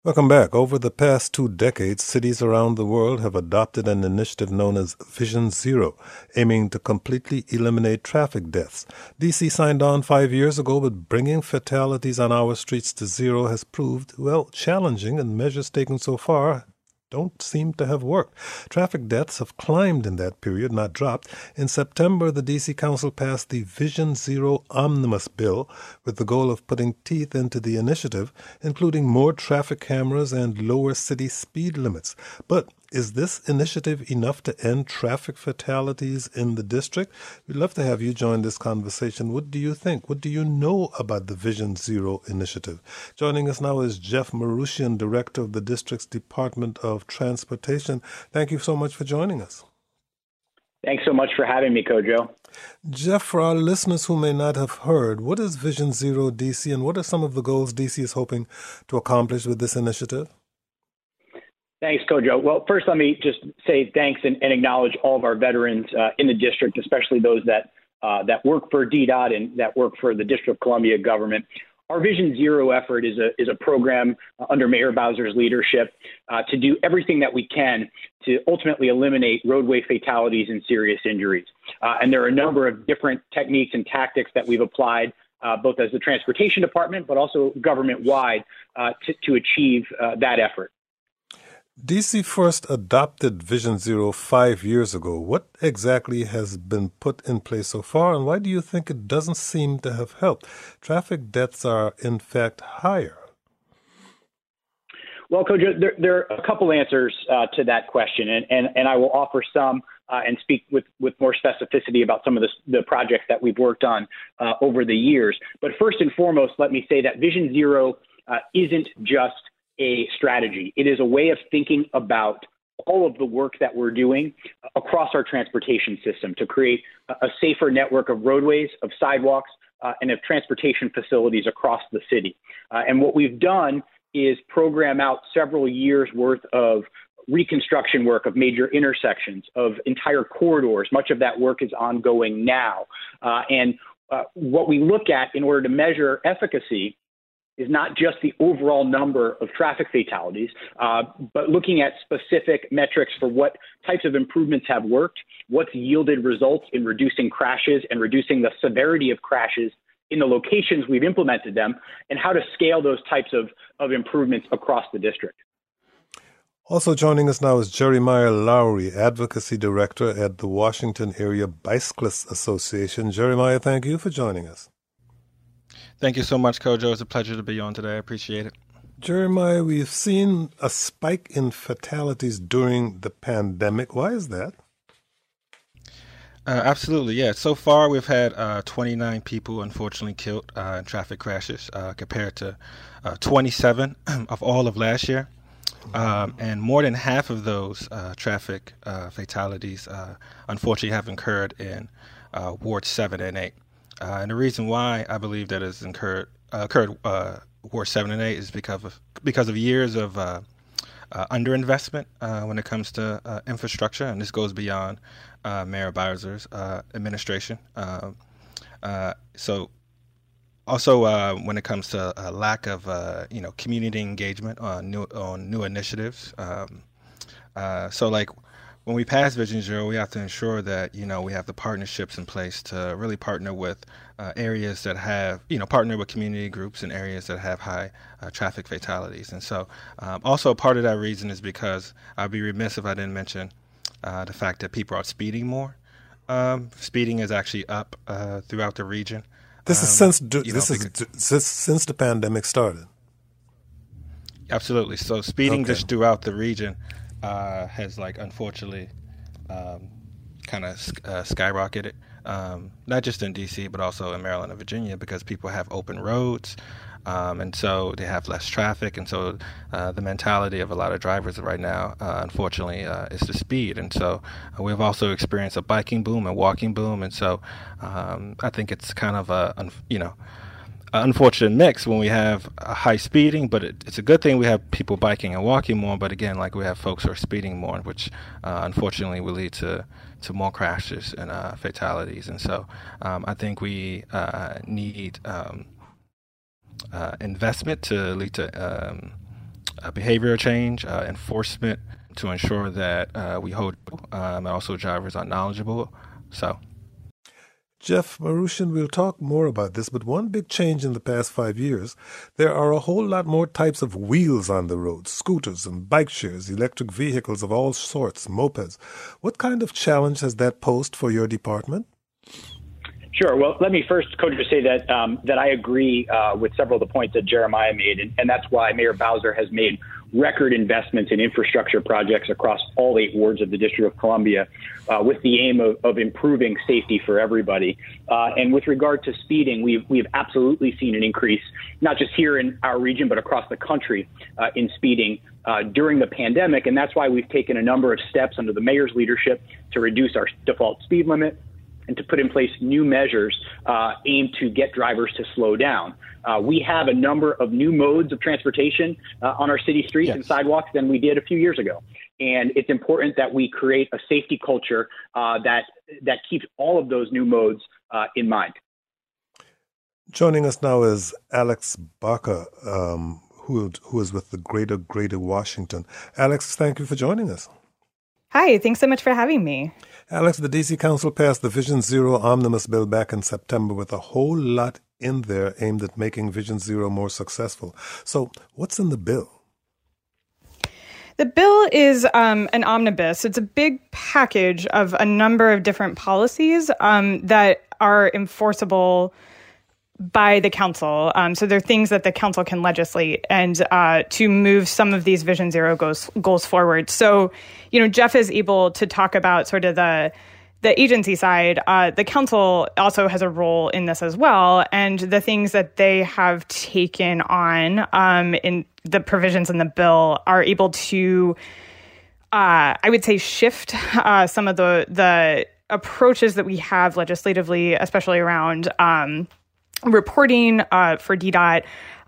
Welcome back. Over the past 2 decades, cities around the world have adopted an initiative known as Vision Zero, aiming to completely eliminate traffic deaths. DC signed on 5 years ago, but bringing fatalities on our streets to zero has proved, well, challenging, and measures taken so far don't seem to have worked. Traffic deaths have climbed in that period, not dropped. In September, the D.C. Council passed the Vision Zero Omnibus Bill with the goal of putting teeth into the initiative, including more traffic cameras and lower city speed limits. But is this initiative enough to end traffic fatalities in the district? We'd love to have you join this conversation. What do you think? What do you know about the Vision Zero initiative? Joining us now is Jeff Marushian, Director of the district's Department of Transportation. Thank you so much for joining us. Thanks so much for having me, Kojo. Jeff, for our listeners who may not have heard, what is Vision Zero DC and what are some of the goals DC is hoping to accomplish with this initiative? Thanks, Kojo. Well, first, let me just say thanks and acknowledge all of our veterans in the district, especially those that work for DDOT and that work for the District of Columbia government. Our Vision Zero effort is a program under Mayor Bowser's leadership to do everything that we can to ultimately eliminate roadway fatalities and serious injuries. And there are a number of different techniques and tactics that we've applied both as the transportation department, but also government-wide to achieve that effort. DC first adopted Vision Zero 5 years ago. What exactly has been put in place so far, and why do you think it doesn't seem to have helped? Traffic deaths are, in fact, higher. Well, Kojo, there are a couple answers to that question, and I will offer some and speak with more specificity about some of the projects that we've worked on over the years. But first and foremost, let me say that Vision Zero isn't just a strategy. It is a way of thinking about all of the work that we're doing across our transportation system to create a safer network of roadways, of sidewalks, and of transportation facilities across the city. And what we've done is program out several years worth of reconstruction work of major intersections, of entire corridors. Much of that work is ongoing now. And what we look at in order to measure efficacy is not just the overall number of traffic fatalities, but looking at specific metrics for what types of improvements have worked, what's yielded results in reducing crashes and reducing the severity of crashes in the locations we've implemented them, and how to scale those types of improvements across the district. Also joining us now is Jeremiah Lowry, Advocacy Director at the Washington Area Bicyclists Association. Jeremiah, thank you for joining us. Thank you so much, Kojo. It's a pleasure to be on today. I appreciate it. Jeremiah, we've seen a spike in fatalities during the pandemic. Why is that? Absolutely, yeah. So far, we've had 29 people unfortunately killed in traffic crashes compared to 27 of all of last year. And more than half of those traffic fatalities unfortunately have occurred in Ward 7 and 8. And the reason why I believe that has occurred Ward 7 and 8 is because of years of underinvestment when it comes to infrastructure, and this goes beyond Mayor Bowser's administration. So also when it comes to lack of community engagement on new initiatives. So like when we pass Vision Zero, we have to ensure that, we have the partnerships in place to really partner with areas that have, partner with community groups in areas that have high traffic fatalities. And so also part of that reason is because I'd be remiss if I didn't mention the fact that people are speeding more. Speeding is actually up throughout the region. This is since the pandemic started. Absolutely. So speeding just throughout the region has unfortunately kind of skyrocketed, not just in DC, but also in Maryland and Virginia, because people have open roads, and so they have less traffic. And so the mentality of a lot of drivers right now, unfortunately, is the speed. And so we've also experienced a biking boom and walking boom. And so I think it's kind of unfortunate mix when we have a high speeding, but it's a good thing we have people biking and walking more. But again, we have folks who are speeding more, which unfortunately will lead to more crashes and fatalities. And so I think we need investment to lead to behavioral change, enforcement to ensure that we hold, and also drivers are knowledgeable. So. Jeff Marushian, we'll talk more about this, but one big change in the past 5 years, there are a whole lot more types of wheels on the road, scooters and bike shares, electric vehicles of all sorts, mopeds. What kind of challenge has that posed for your department? Sure. Well, let me first, Kojo, say that that I agree with several of the points that Jeremiah made, and that's why Mayor Bowser has made record investments in infrastructure projects across all 8 wards of the District of Columbia with the aim of improving safety for everybody. And with regard to speeding, we've absolutely seen an increase, not just here in our region, but across the country in speeding during the pandemic. And that's why we've taken a number of steps under the mayor's leadership to reduce our default speed limit and to put in place new measures aimed to get drivers to slow down. We have a number of new modes of transportation on our city streets and sidewalks than we did a few years ago. And it's important that we create a safety culture that keeps all of those new modes in mind. Joining us now is Alex Baca, who is with the Greater Washington. Alex, thank you for joining us. Hi, thanks so much for having me. Alex, the D.C. Council passed the Vision Zero Omnibus Bill back in September with a whole lot in there aimed at making Vision Zero more successful. So what's in the bill? The bill is an omnibus. It's a big package of a number of different policies that are enforceable by the council. So there are things that the council can legislate and to move some of these Vision Zero goals forward. So, Jeff is able to talk about sort of the agency side. The council also has a role in this as well. And the things that they have taken on in the provisions in the bill are able to, I would say, shift some of the approaches that we have legislatively, especially around reporting for DDOT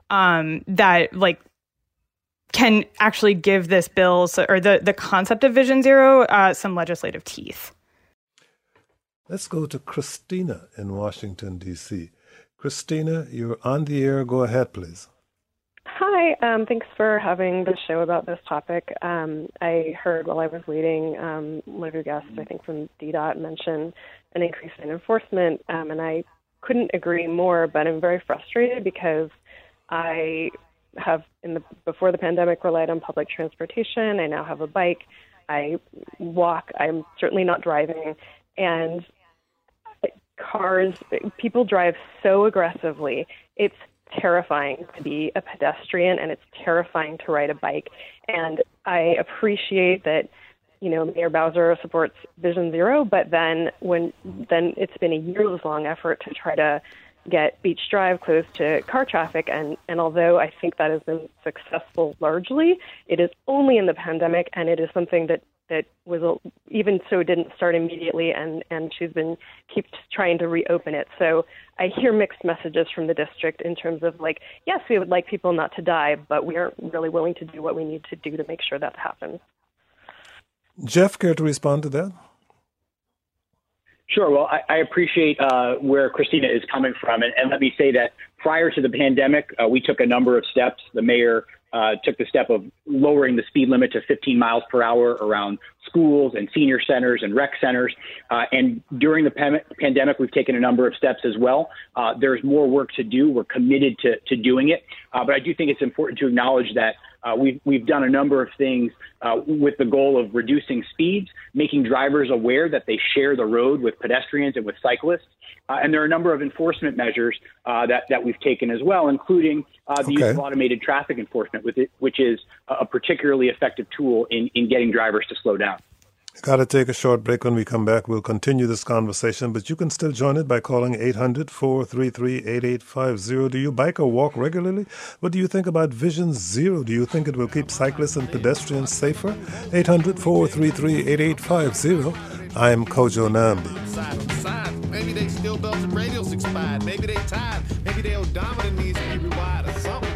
that can actually give this bill or the concept of Vision Zero some legislative teeth. Let's go to Christina in Washington, D.C. Christina, you're on the air. Go ahead, please. Hi. Thanks for having the show about this topic. I heard while I was waiting, one of your guests, I think from DDOT, mention an increase in enforcement, and I couldn't agree more, but I'm very frustrated because I have, before the pandemic, relied on public transportation. I now have a bike. I walk. I'm certainly not driving. And people drive so aggressively. It's terrifying to be a pedestrian, and it's terrifying to ride a bike. And I appreciate that, Mayor Bowser supports Vision Zero, but then it's been a years-long effort to try to get Beach Drive closed to car traffic. And although I think that has been successful largely, it is only in the pandemic, and it is something that was even so didn't start immediately, and she's keeps trying to reopen it. So I hear mixed messages from the district in terms of yes, we would like people not to die, but we aren't really willing to do what we need to do to make sure that happens. Jeff, care to respond to that? Sure. Well, I appreciate where Christina is coming from. And let me say that prior to the pandemic, we took a number of steps. The mayor took the step of lowering the speed limit to 15 miles per hour around schools and senior centers and rec centers. And during the pandemic, we've taken a number of steps as well. There's more work to do. We're committed to doing it. But I do think it's important to acknowledge that we've done a number of things with the goal of reducing speeds, making drivers aware that they share the road with pedestrians and with cyclists. And there are a number of enforcement measures that we've taken as well, including the use of automated traffic enforcement, which is a particularly effective tool in getting drivers to slow down. Got to take a short break. When we come back, we'll continue this conversation, but you can still join it by calling 800-433-8850. Do you bike or walk regularly? What do you think about Vision Zero? Do you think it will keep cyclists and pedestrians safer? 800-433-8850. I'm Kojo Nnamdi. Maybe they still belts and radials expired. Maybe they tired. Maybe their odometer needs to be rewired or something.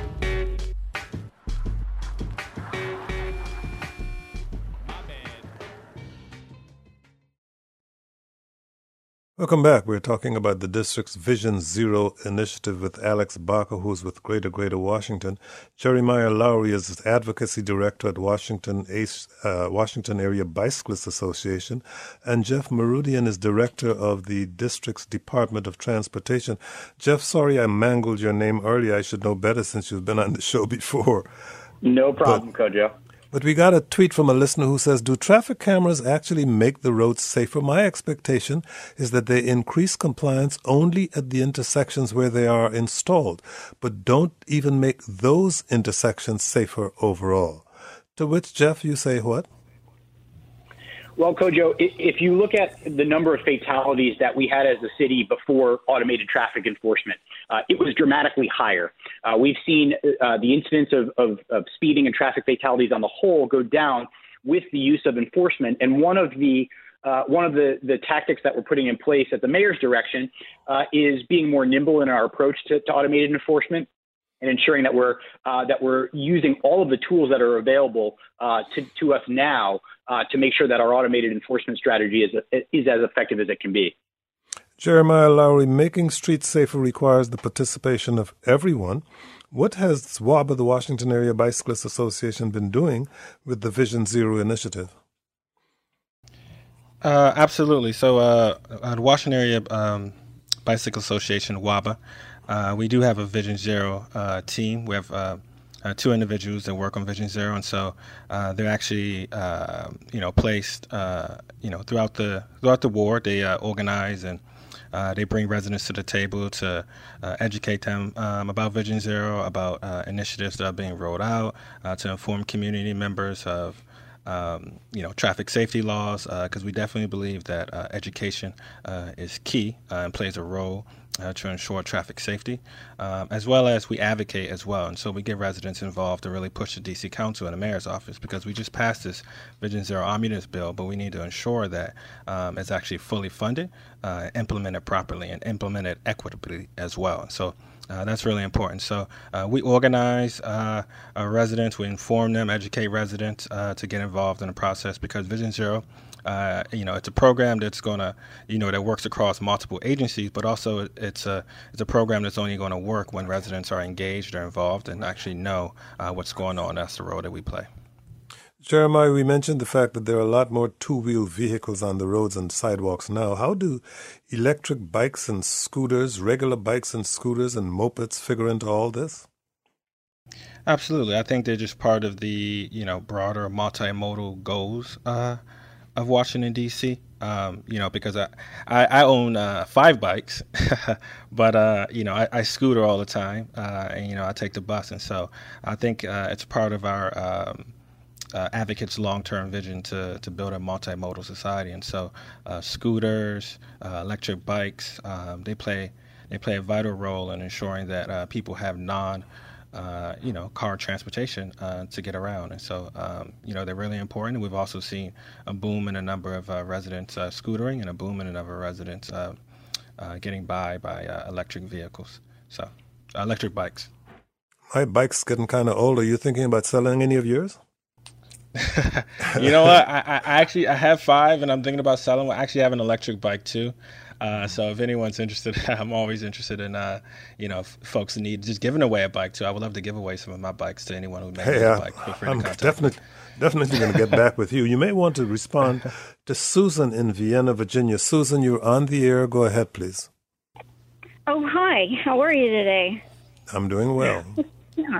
Welcome back. We're talking about the district's Vision Zero initiative with Alex Barker, who's with Greater Washington. Jeremiah Lowry is advocacy director at Washington Area Bicyclists Association, and Jeff Merudian is director of the district's Department of Transportation. Jeff, sorry I mangled your name earlier. I should know better since you've been on the show before. No problem, Kojo. But we got a tweet from a listener who says, do traffic cameras actually make the roads safer? My expectation is that they increase compliance only at the intersections where they are installed, but don't even make those intersections safer overall. To which, Jeff, you say what? Well, Kojo, if you look at the number of fatalities that we had as a city before automated traffic enforcement, it was dramatically higher. We've seen the incidence of speeding and traffic fatalities on the whole go down with the use of enforcement. And one of the tactics that we're putting in place at the mayor's direction is being more nimble in our approach to automated enforcement, and ensuring that we're using all of the tools that are available to us now to make sure that our automated enforcement strategy is as effective as it can be. Jeremiah Lowry, making streets safer requires the participation of everyone. What has WABA, the Washington Area Bicyclists Association, been doing with the Vision Zero initiative? Absolutely. So the Washington Area Bicycle Association, WABA, we do have a Vision Zero team. We have two individuals that work on Vision Zero, and so they're actually placed throughout the ward. They organize and they bring residents to the table to educate them about Vision Zero, about initiatives that are being rolled out, to inform community members of traffic safety laws, because we definitely believe that education is key and plays a role to ensure traffic safety, as well as we advocate as well. And so we get residents involved to really push the D.C. Council and the mayor's office, because we just passed this Vision Zero omnibus bill, but we need to ensure that it's actually fully funded, implemented properly, and implemented equitably as well. And so that's really important. So we organize our residents, we inform them, educate residents to get involved in the process, because Vision Zero, it's a program that's going to, that works across multiple agencies, but also it's a program that's only going to work when residents are engaged or involved and actually know what's going on. That's the role that we play. Jeremiah, we mentioned the fact that there are a lot more two-wheel vehicles on the roads and sidewalks now. How do electric bikes and scooters, regular bikes and scooters and mopeds figure into all this? Absolutely. I think they're just part of the, broader multimodal goals of Washington, D.C., because I own 5 bikes, but, I scooter all the time, and, I take the bus. And so I think it's part of our advocates' long-term vision to build a multimodal society. And so scooters, electric bikes, they play a vital role in ensuring that people have car transportation to get around. And so, they're really important. We've also seen a boom in a number of residents scootering, and a boom in a number of residents getting by electric vehicles. So, electric bikes. My bike's getting kind of old. Are you thinking about selling any of yours? You know what? I have 5, and I'm thinking about selling one. I actually have an electric bike too. So if anyone's interested, I'm always interested in, if folks need just giving away a bike too. I would love to give away some of my bikes to anyone who may need a bike. Feel free to contact me. Definitely going to get back with you. You may want to respond to Susan in Vienna, Virginia. Susan, you're on the air. Go ahead, please. Oh, hi. How are you today? I'm doing well. Yeah.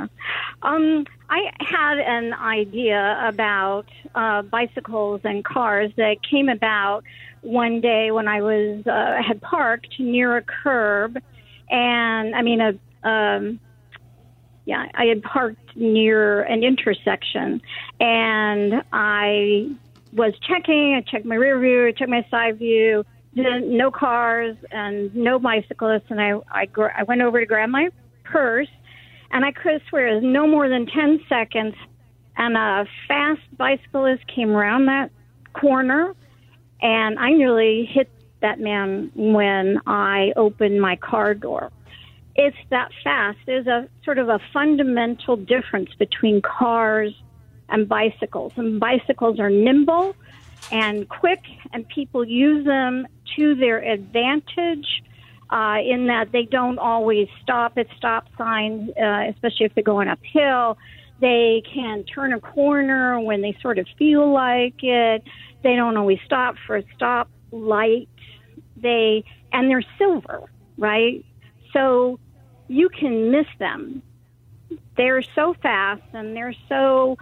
I had an idea about bicycles and cars that came about one day when I was had parked near a curb, and I had parked near an intersection, and I was checking. I checked my rear view, I checked my side view. No cars and no bicyclists, and I went over to grab my purse. And I could swear it was no more than 10 seconds, and a fast bicyclist came around that corner, and I nearly hit that man when I opened my car door. It's that fast. There's a sort of a fundamental difference between cars and bicycles. And bicycles are nimble. and quick, and people use them to their advantage in that they don't always stop at stop signs, especially if they're going uphill. They can turn a corner when they sort of feel like it. They don't always stop for a stop light. And they're silver, right? So you can miss them. They're so fast and they're so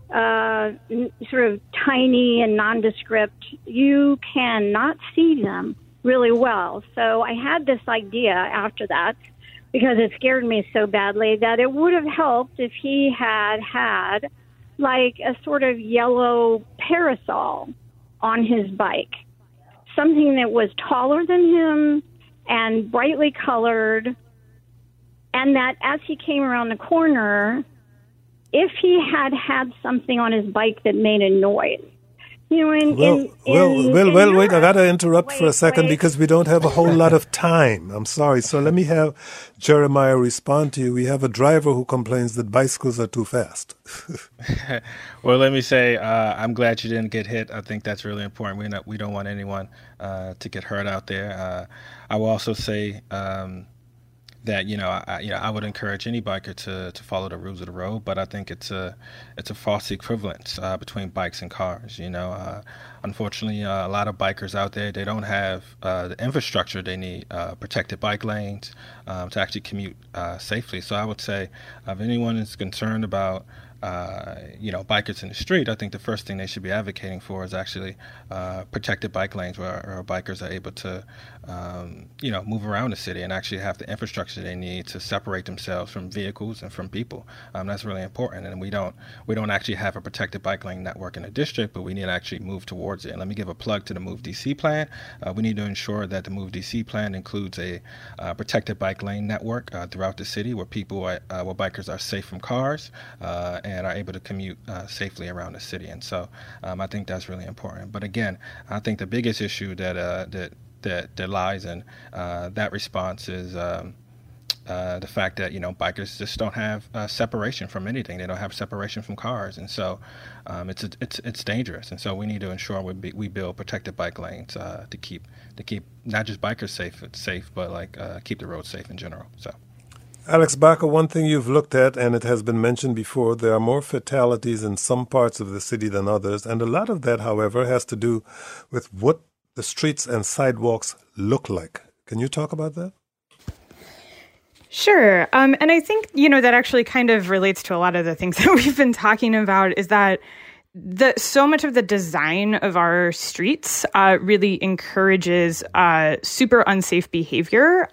sort of tiny and nondescript. You cannot see them really well. So I had this idea after that, because it scared me so badly, that it would have helped if he had like a sort of yellow parasol on his bike, something that was taller than him and brightly colored, and that as he came around the corner, if he had something on his bike that made a noise, wait, I got to interrupt for a second because we don't have a whole lot of time. I'm sorry. So let me have Jeremiah respond to you. We have a driver who complains that bicycles are too fast. Well, let me say, I'm glad you didn't get hit. I think that's really important. We don't want anyone to get hurt out there. I will also say that I would encourage any biker to follow the rules of the road, but I think it's a false equivalence between bikes and cars. Unfortunately, a lot of bikers out there, they don't have the infrastructure they need, protected bike lanes to actually commute safely. So I would say, if anyone is concerned about bikers in the street, I think the first thing they should be advocating for is actually protected bike lanes where bikers are able to, move around the city and actually have the infrastructure they need to separate themselves from vehicles and from people. That's really important. And we don't actually have a protected bike lane network in the district, but we need to actually move towards it. And let me give a plug to the Move DC plan. We need to ensure that the Move DC plan includes a protected bike lane network throughout the city where where bikers are safe from cars and are able to commute safely around the city. And so I think that's really important. But again, I think the biggest issue that lies in that response is the fact that bikers just don't have separation from anything. They don't have separation from cars, and so it's dangerous. And so we need to ensure we build protected bike lanes to keep not just bikers safe, but keep the roads safe in general. So. Alex Baca, one thing you've looked at, and it has been mentioned before, there are more fatalities in some parts of the city than others, and a lot of that, however, has to do with what the streets and sidewalks look like. Can you talk about that? Sure. And I think, that actually kind of relates to a lot of the things that we've been talking about, is that so much of the design of our streets really encourages super unsafe behavior.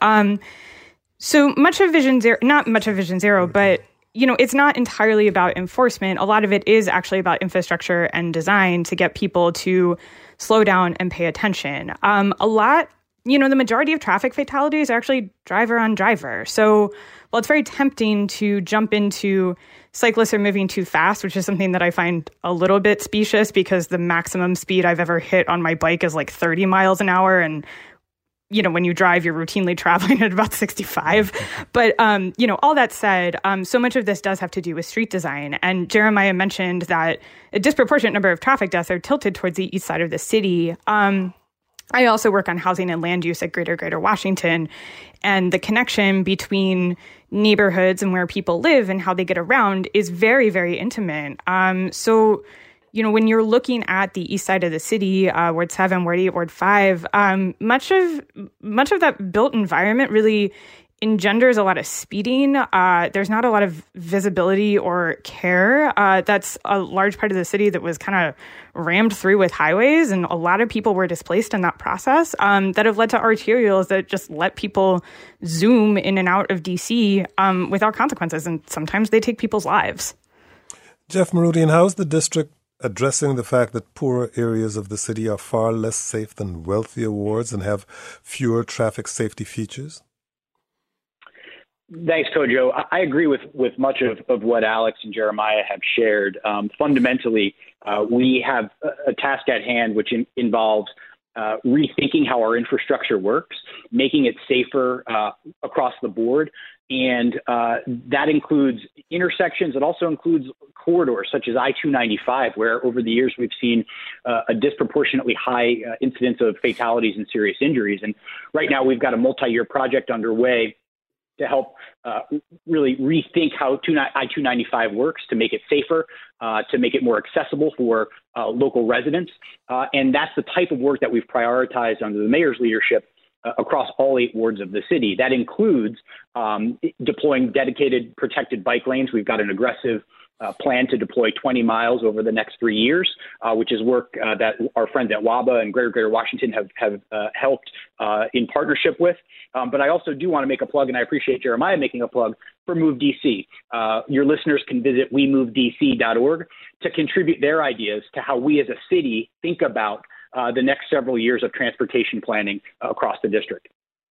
So much of Vision Zero, not much of Vision Zero, but, it's not entirely about enforcement. A lot of it is actually about infrastructure and design to get people to slow down and pay attention. The majority of traffic fatalities are actually driver on driver. So while it's very tempting to jump into cyclists are moving too fast, which is something that I find a little bit specious because the maximum speed I've ever hit on my bike is like 30 miles an hour. And when you drive, you're routinely traveling at about 65. But, all that said, so much of this does have to do with street design. And Jeremiah mentioned that a disproportionate number of traffic deaths are tilted towards the east side of the city. I also work on housing and land use at Greater Washington, and the connection between neighborhoods and where people live and how they get around is very, very intimate. So when you're looking at the east side of the city, Ward 7, Ward 8, Ward 5, much of that built environment really engenders a lot of speeding. There's not a lot of visibility or care. That's a large part of the city that was kind of rammed through with highways, and a lot of people were displaced in that process that have led to arterials that just let people zoom in and out of D.C. Without consequences, and sometimes they take people's lives. Jeff Meridian, how's the district addressing the fact that poorer areas of the city are far less safe than wealthier wards and have fewer traffic safety features? Thanks, Kojo. I agree with much of what Alex and Jeremiah have shared. Fundamentally, we have a task at hand which involves rethinking how our infrastructure works, making it safer across the board, And that includes intersections. It also includes corridors such as I-295, where over the years we've seen a disproportionately high incidence of fatalities and serious injuries. And right now we've got a multi-year project underway to help really rethink how I-295 works, to make it safer, to make it more accessible for local residents. And that's the type of work that we've prioritized under the mayor's leadership across all 8 wards of the city. That includes deploying dedicated protected bike lanes. We've got an aggressive plan to deploy 20 miles over the next 3 years, which is work that our friends at WABA and Greater Washington have helped in partnership with. But I also do want to make a plug, and I appreciate Jeremiah making a plug, for Move DC. Your listeners can visit wemovedc.org to contribute their ideas to how we as a city think about the next several years of transportation planning across the district.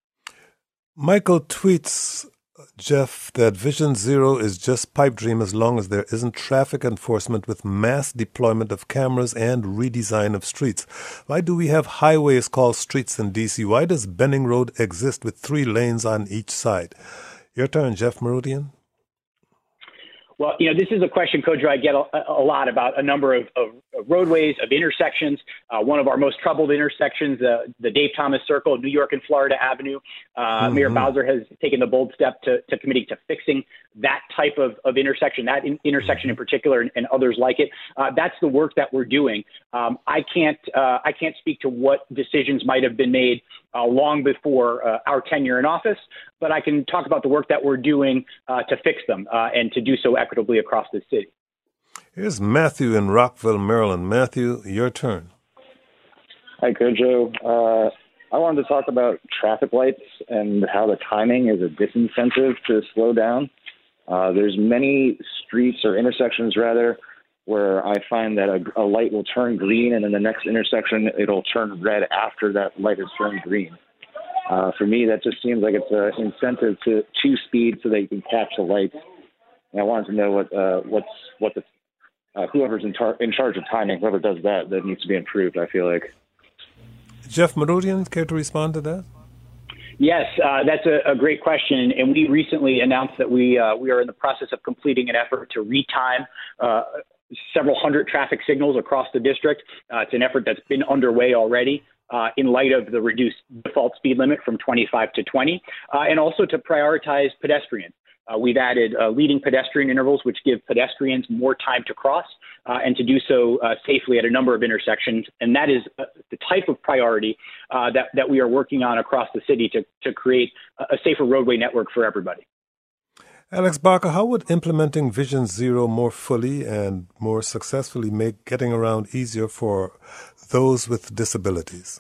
Michael tweets, Jeff, that Vision Zero is just pipe dream as long as there isn't traffic enforcement with mass deployment of cameras and redesign of streets. Why do we have highways called streets in D.C.? Why does Benning Road exist with 3 lanes on each side? Your turn, Jeff Marodian. Well, this is a question, Kodra, I get a lot about a number of roadways, of intersections. One of our most troubled intersections, the Dave Thomas Circle, New York and Florida Avenue. Mayor Bowser has taken the bold step to committing to fixing that type of intersection, that intersection in particular, and others like it. That's the work that we're doing. I can't speak to what decisions might have been made long before our tenure in office, but I can talk about the work that we're doing to fix them and to do so equitably across the city. Here's Matthew in Rockville, Maryland. Matthew, your turn. Hi, Kojo. I wanted to talk about traffic lights and how the timing is a disincentive to slow down. There's many streets or intersections, rather, where I find that a light will turn green, and in the next intersection, it'll turn red after that light has turned green. For me, that just seems like it's an incentive to speed so that you can catch the lights. And I wanted to know what the whoever's in charge of timing, whoever does that needs to be improved, I feel like. Jeff Marodian, care to respond to that? Yes, that's a great question. And we recently announced that we are in the process of completing an effort to retime several hundred traffic signals across the district. It's an effort that's been underway already in light of the reduced default speed limit from 25 to 20, and also to prioritize pedestrians. We've added leading pedestrian intervals, which give pedestrians more time to cross and to do so safely at a number of intersections. And that is the type of priority that we are working on across the city to create a safer roadway network for everybody. Alex Barker, how would implementing Vision Zero more fully and more successfully make getting around easier for those with disabilities?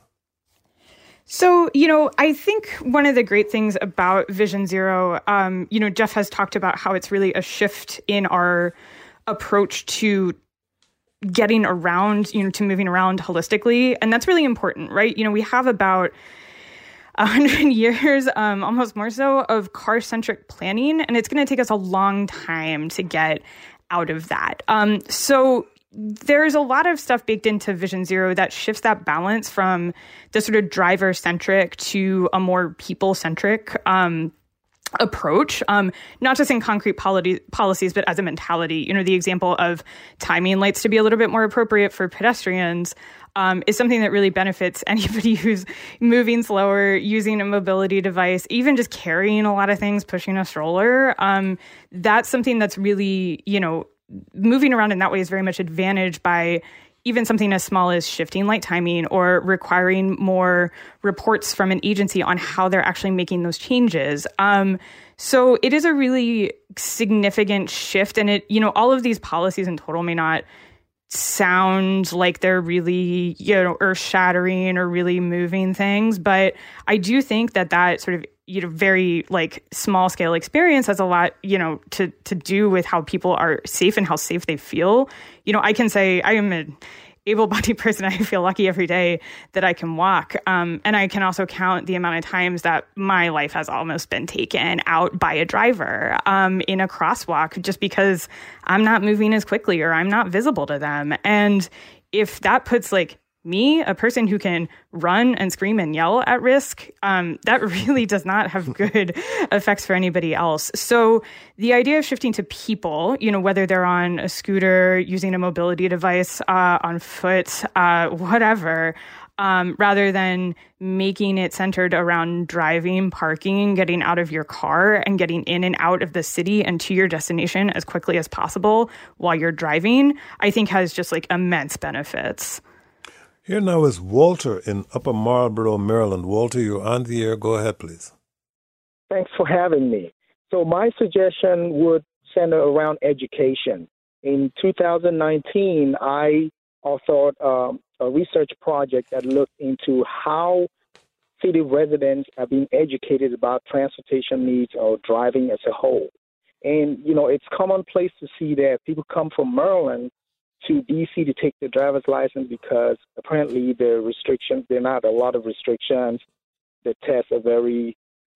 So, I think one of the great things about Vision Zero, Jeff has talked about how it's really a shift in our approach to getting around, to moving around holistically. And that's really important, right? We have about 100 years, almost more so, of car-centric planning, and it's going to take us a long time to get out of that. So there's a lot of stuff baked into Vision Zero that shifts that balance from the sort of driver-centric to a more people-centric approach, not just in concrete policies, but as a mentality. The example of timing lights to be a little bit more appropriate for pedestrians is something that really benefits anybody who's moving slower, using a mobility device, even just carrying a lot of things, pushing a stroller. That's something that's really, moving around in that way is very much advantaged by even something as small as shifting light timing or requiring more reports from an agency on how they're actually making those changes. So it is a really significant shift. And it, all of these policies in total may not sound like they're really, earth-shattering or really moving things. But I do think that sort of, very small scale experience has a lot, to do with how people are safe and how safe they feel. I can say I am an able-bodied person. I feel lucky every day that I can walk. And I can also count the amount of times that my life has almost been taken out by a driver in a crosswalk just because I'm not moving as quickly or I'm not visible to them. And if that puts me, a person who can run and scream and yell at risk, that really does not have good effects for anybody else. So the idea of shifting to people, whether they're on a scooter, using a mobility device, on foot, whatever, rather than making it centered around driving, parking, getting out of your car and getting in and out of the city and to your destination as quickly as possible while you're driving, I think has just like immense benefits. Here now is Walter in Upper Marlboro, Maryland. Walter, you're on the air. Go ahead, please. Thanks for having me. So my suggestion would center around education. In 2019, I authored a research project that looked into how city residents are being educated about transportation needs or driving as a whole. And, it's commonplace to see that people come from Maryland to D.C. to take their driver's license because apparently there are not a lot of restrictions. The tests are very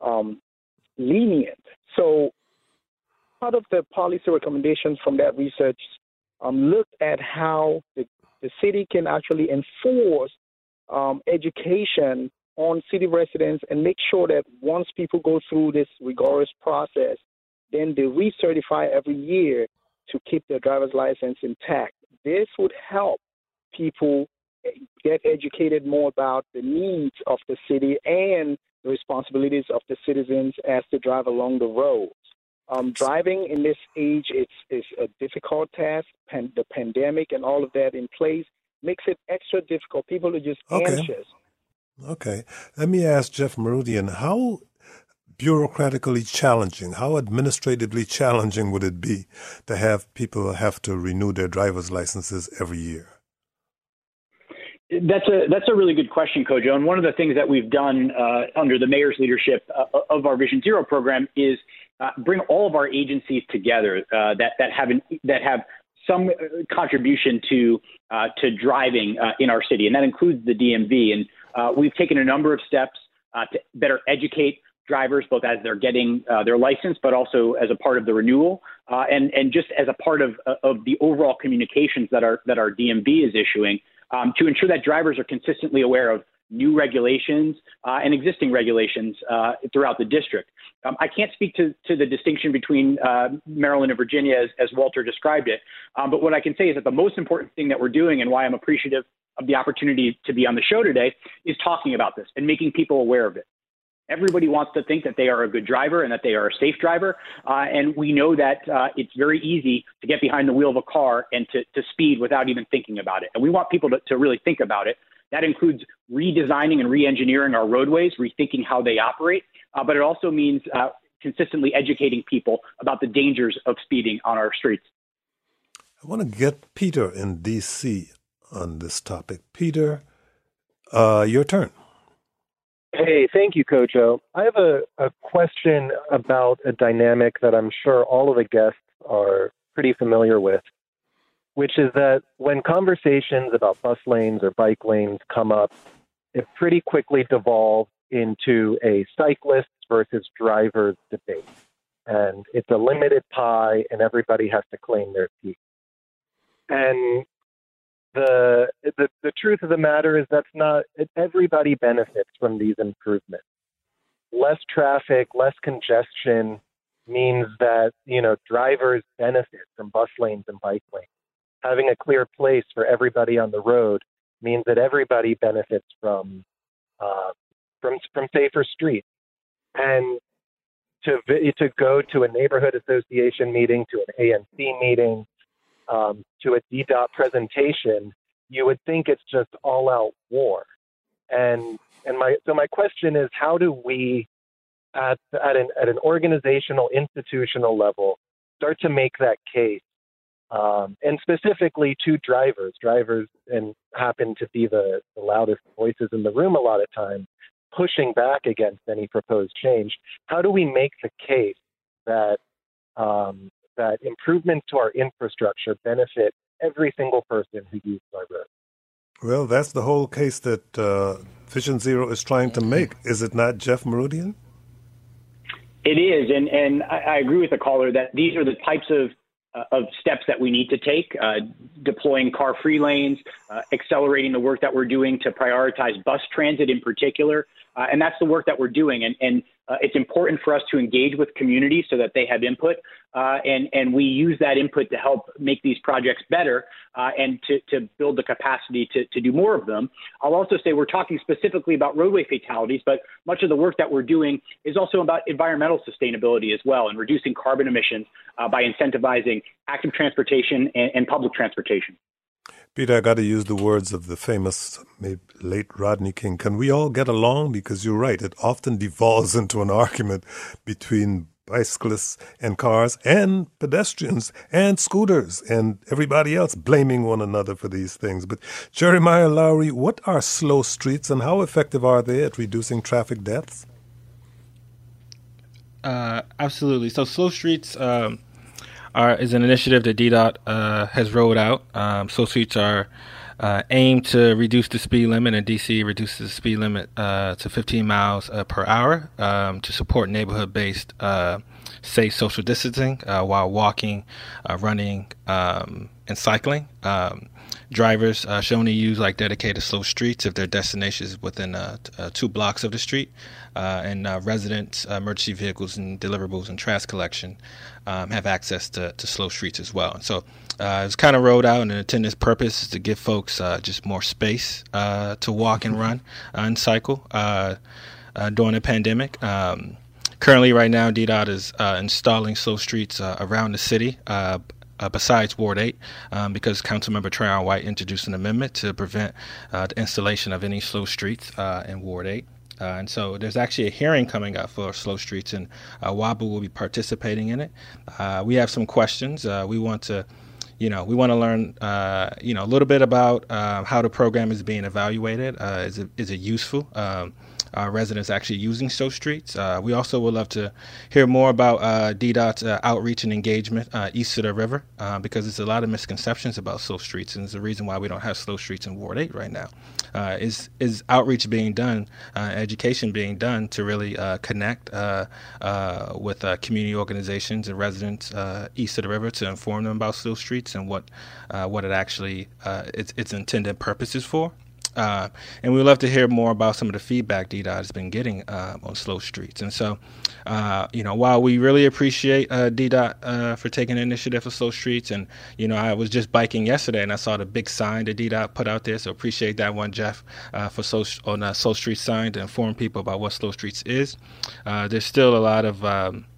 lenient. So part of the policy recommendations from that research looked at how the city can actually enforce education on city residents and make sure that once people go through this rigorous process, then they recertify every year to keep their driver's license intact. This would help people get educated more about the needs of the city and the responsibilities of the citizens as they drive along the roads. Driving in this age is a difficult task. The pandemic and all of that in place makes it extra difficult. People are just anxious. Okay. Let me ask Jeff Meridian, how bureaucratically challenging, how administratively challenging would it be to have people have to renew their driver's licenses every year? That's a really good question, Kojo. And one of the things that we've done under the mayor's leadership of our Vision Zero program is bring all of our agencies together that have some contribution to driving in our city, and that includes the DMV. And we've taken a number of steps to better educate drivers, both as they're getting their license, but also as a part of the renewal, and just as a part of the overall communications that our DMV is issuing, to ensure that drivers are consistently aware of new regulations and existing regulations throughout the district. I can't speak to the distinction between Maryland and Virginia as Walter described it, but what I can say is that the most important thing that we're doing and why I'm appreciative of the opportunity to be on the show today is talking about this and making people aware of it. Everybody wants to think that they are a good driver and that they are a safe driver. And we know that it's very easy to get behind the wheel of a car and to speed without even thinking about it. And we want people to really think about it. That includes redesigning and re-engineering our roadways, rethinking how they operate. But it also means consistently educating people about the dangers of speeding on our streets. I want to get Peter in D.C. on this topic. Peter, your turn. Hey, thank you, Kojo. I have a question about a dynamic that I'm sure all of the guests are pretty familiar with, which is that when conversations about bus lanes or bike lanes come up, it pretty quickly devolves into a cyclists versus drivers debate. And it's a limited pie, and everybody has to claim their piece. And the truth of the matter is everybody benefits from these improvements. Less traffic, less congestion means that, drivers benefit from bus lanes and bike lanes. Having a clear place for everybody on the road means that everybody benefits from safer streets. And to go to a neighborhood association meeting, to an ANC meeting, to a DDOT presentation, you would think it's just all-out war. And my question is, how do we, at an organizational, institutional level, start to make that case? And specifically to drivers and happen to be the loudest voices in the room a lot of times, pushing back against any proposed change. How do we make the case that that improvements to our infrastructure benefit every single person who uses our roads? Well, that's the whole case that Vision Zero is trying to make, is it not, Jeff Meridian? It is, and I agree with the caller that these are the types of steps that we need to take, deploying car-free lanes, accelerating the work that we're doing to prioritize bus transit in particular. And that's the work that we're doing. And it's important for us to engage with communities so that they have input. And we use that input to help make these projects better and to build the capacity to do more of them. I'll also say we're talking specifically about roadway fatalities, but much of the work that we're doing is also about environmental sustainability as well and reducing carbon emissions by incentivizing active transportation and public transportation. Peter, I got to use the words of the famous late Rodney King. Can we all get along? Because you're right. It often devolves into an argument between bicyclists and cars and pedestrians and scooters and everybody else blaming one another for these things. But Jeremiah Lowry, what are slow streets and how effective are they at reducing traffic deaths? Absolutely. So slow streets is an initiative that DDOT has rolled out. Slow streets are aimed to reduce the speed limit, and DC reduces the speed limit to 15 miles per hour to support neighborhood-based safe social distancing while walking, running, and cycling. Drivers should only use dedicated slow streets if their destination is within 2 blocks of the street, and residents, emergency vehicles, and deliverables and trash collection have access to slow streets as well. And so it's kind of rolled out, and the intended purpose is to give folks just more space to walk and run and cycle during the pandemic. Currently, right now, DDOT is installing slow streets around the city. Besides Ward 8, because Councilmember Trayon White introduced an amendment to prevent the installation of any slow streets in Ward 8. And so there's actually a hearing coming up for slow streets, and WABA will be participating in it. We have some questions. We want to learn, a little bit about how the program is being evaluated. Is it useful? Residents actually using slow streets. We also would love to hear more about DDOT's outreach and engagement east of the river, because there's a lot of misconceptions about slow streets, and it's the reason why we don't have slow streets in Ward 8 right now. Is outreach being done, education being done to really connect with community organizations and residents east of the river to inform them about slow streets and what it actually its intended purpose is for? And we'd love to hear more about some of the feedback DDOT has been getting on slow streets. And so, while we really appreciate DDOT for taking the initiative for slow streets, and, I was just biking yesterday and I saw the big sign that DDOT put out there. So appreciate that one, Jeff, for on a slow street sign to inform people about what slow streets is. There's still a lot of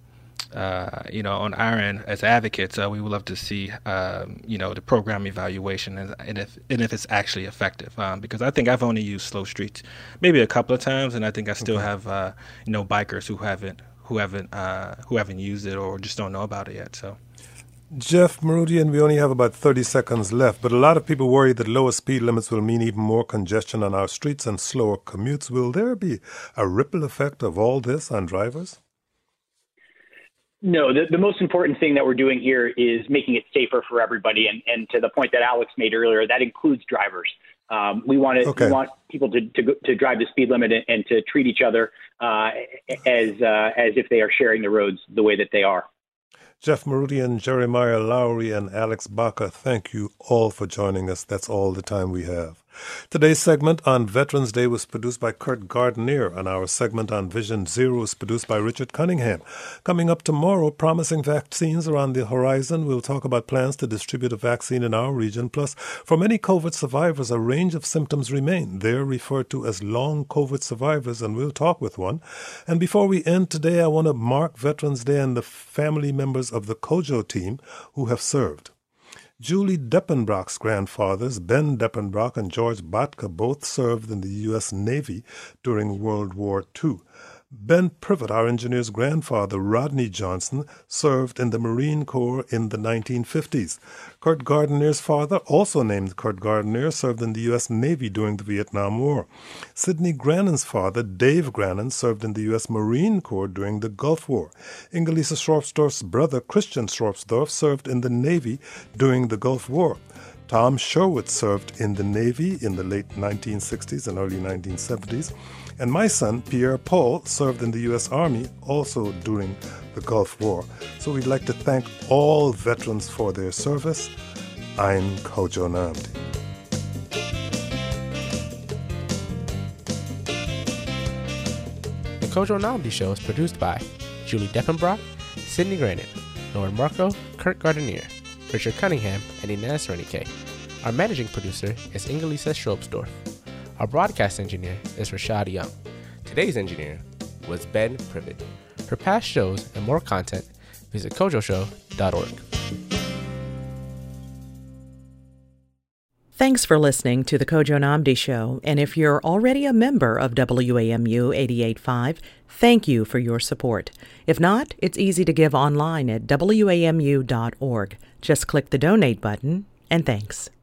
on our end as advocates, we would love to see, the program evaluation and if it's actually effective. Because I think I've only used slow streets maybe a couple of times, and I think I still have, bikers who haven't used it or just don't know about it yet. So. Jeff Merudian, we only have about 30 seconds left, but a lot of people worry that lower speed limits will mean even more congestion on our streets and slower commutes. Will there be a ripple effect of all this on drivers? No, the most important thing that we're doing here is making it safer for everybody. And to the point that Alex made earlier, that includes drivers. We want people to drive the speed limit and to treat each other as if they are sharing the roads the way that they are. Jeff Merudian, Jeremiah Lowry, and Alex Baca, thank you all for joining us. That's all the time we have. Today's segment on Veterans Day was produced by Kurt Gardner, and our segment on Vision Zero was produced by Richard Cunningham. Coming up tomorrow, promising vaccines are on the horizon. We'll talk about plans to distribute a vaccine in our region. Plus, for many COVID survivors, a range of symptoms remain. They're referred to as long COVID survivors, and we'll talk with one. And before we end today, I want to mark Veterans Day and the family members of the COJO team who have served. Julie Deppenbrock's grandfathers, Ben Deppenbrock and George Batka, both served in the U.S. Navy during World War II. Ben Privet, our engineer's grandfather, Rodney Johnson, served in the Marine Corps in the 1950s. Kurt Gardner's father, also named Kurt Gardner, served in the U.S. Navy during the Vietnam War. Sidney Grannon's father, Dave Grannon, served in the U.S. Marine Corps during the Gulf War. Ingelisa Schropsdorf's brother, Christian Schropsdorf, served in the Navy during the Gulf War. Tom Sherwood served in the Navy in the late 1960s and early 1970s. And my son, Pierre Paul, served in the U.S. Army also during the the Gulf War. So we'd like to thank all veterans for their service. I'm Kojo Nnamdi. The Kojo Nnamdi Show is produced by Julie Deppenbrock, Sydney Granite, Lauren Marco, Kurt Gardenier, Richard Cunningham, and Inez Renike. Our managing producer is Ingelisa Schroepsdorf. Our broadcast engineer is Rashad Young. Today's engineer was Ben Privet. For past shows and more content, visit kojoshow.org. Thanks for listening to the Kojo Nnamdi Show, and if you're already a member of WAMU 88.5, thank you for your support. If not, it's easy to give online at WAMU.org. Just click the donate button, and thanks.